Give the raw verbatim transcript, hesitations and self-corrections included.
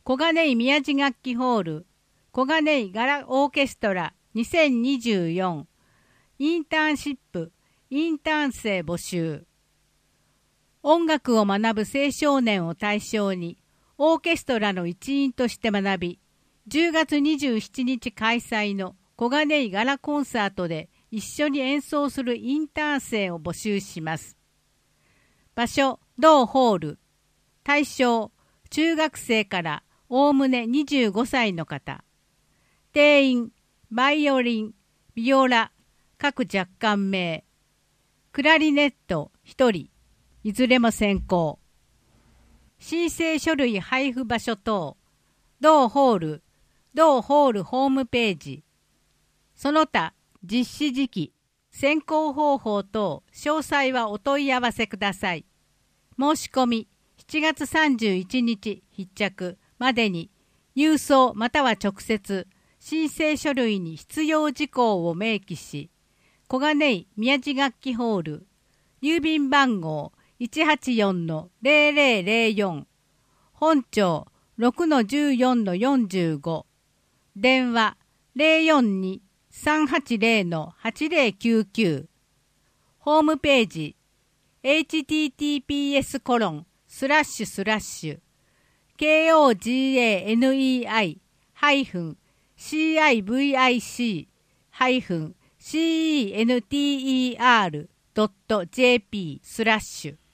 小金井宮地楽器ホール小金井ガラオーケストラにせんにじゅうよんインターンシップインターン生募集。音楽を学ぶ青少年を対象にオーケストラの一員として学び、じゅうがつにじゅうしちにち開催の小金井ガラコンサートで一緒に演奏するインターン生を募集します。場所、同ホール。対象、中学生からおおむねにじゅうごさいの方。定員、バイオリン、ビオラ、各若干名。クラリネットひとり、いずれも先行。申請書類配布場所等、同ホール、同ホールホームページ。その他、実施時期、選考方法等、詳細はお問い合わせください。申し込み、しちがつさんじゅういちにち必着までに、郵送または直接、申請書類に必要事項を明記し、小金井宮地楽器ホール、郵便番号 いちはちよんのゼロゼロゼロよん、本庁 ろくのじゅうよんのよんじゅうご、電話 ゼロよんに さんはちゼロのはちゼロきゅうきゅう、ホームページ エイチティーティーピーエス コロンスラッシュスラッシュ ケーオージーエーエヌイーアイ ハイフン シーアイブイアイシー ハイフン シーイーエヌティーイーアール ドット ジェーピー スラッシュ